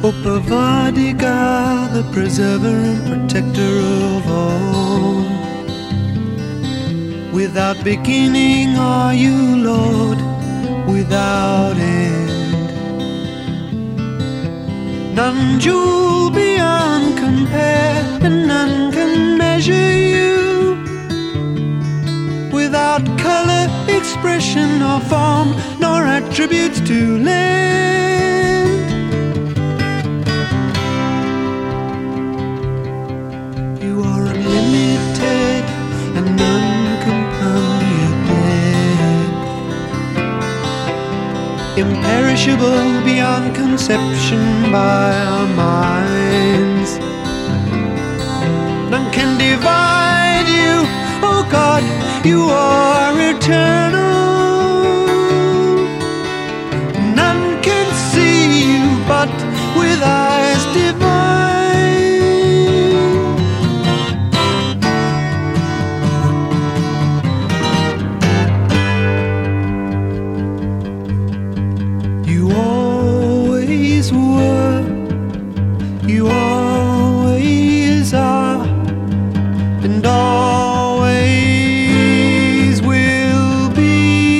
Upavadika, the preserver and protector of all. Without beginning are you, Lord, without end. None jewel beyond compare, and none can measure you. Without color, expression or form, nor attributes to lend. You are unlimited and uncompounded, imperishable beyond conception by our minds. None can divide you, oh God, you are eternal. None can see you but with eyes divine. You always were, you always are, and always will be.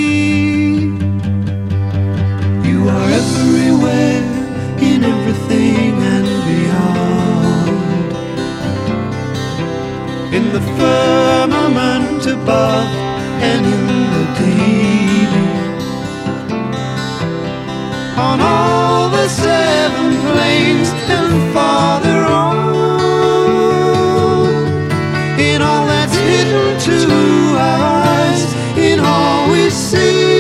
You are everywhere, in everything and beyond. In the firmament above and in the deep. On all the seven plains and farther on. In all that's hidden to our eyes, in all we see.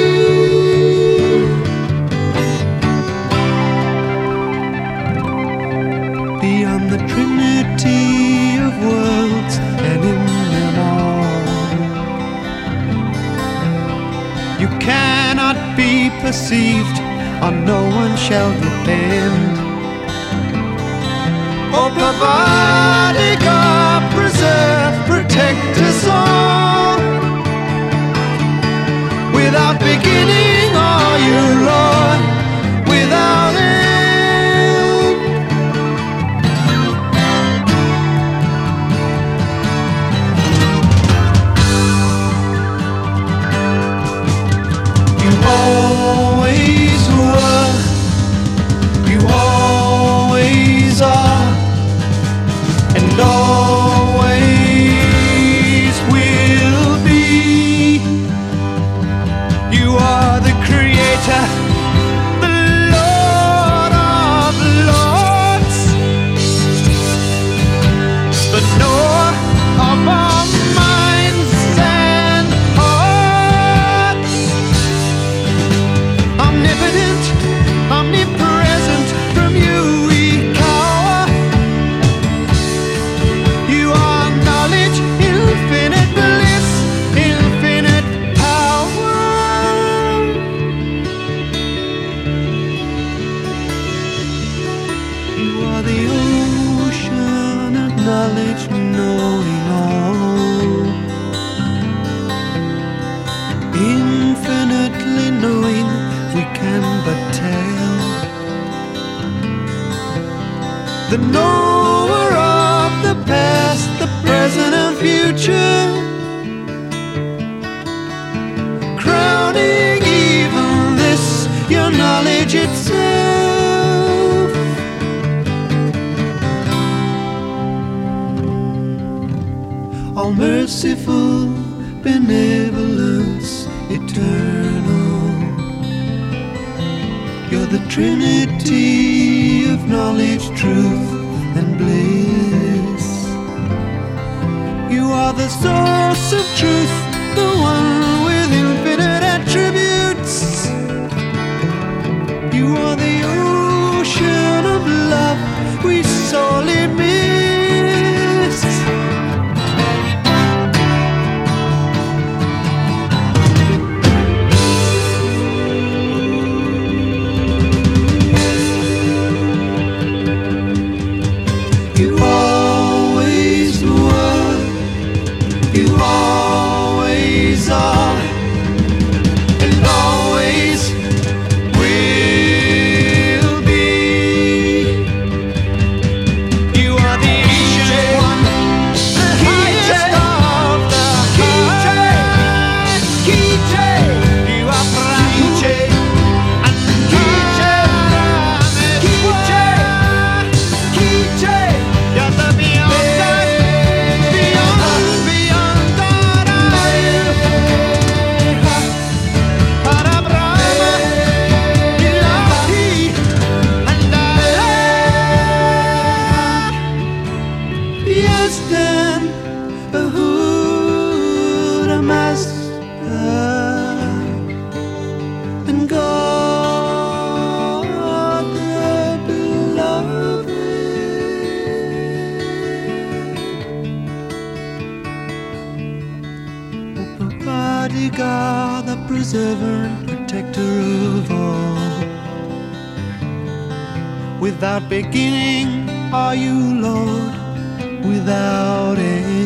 Beyond the trinity of worlds and in them all. You cannot be perceived, on no one shall depend. Oh, Pavadika, preserve, protect us all. Without beginning are you, Lord, without end. You always were, you always are, and always will be. You are the Creator, the Lord of Lords, the knower of our minds and hearts. Omnipotent, omnipresent, from you we cower. You are knowledge, infinite bliss, infinite power. You are the ocean of knowledge, knowing all. Infinitely knowing, we can but tell. The knower of the past, the present and future, crowning even this, your knowledge itself. All merciful, benevolence, eternal. You're the trinity of knowledge, truth, and bliss. You are the source of truth, the one with infinite attributes. You are the ocean of love we sorely miss. You always were, you always master and God the beloved. O bodyguard, the preserver and protector of all. Without beginning are you, Lord, without end.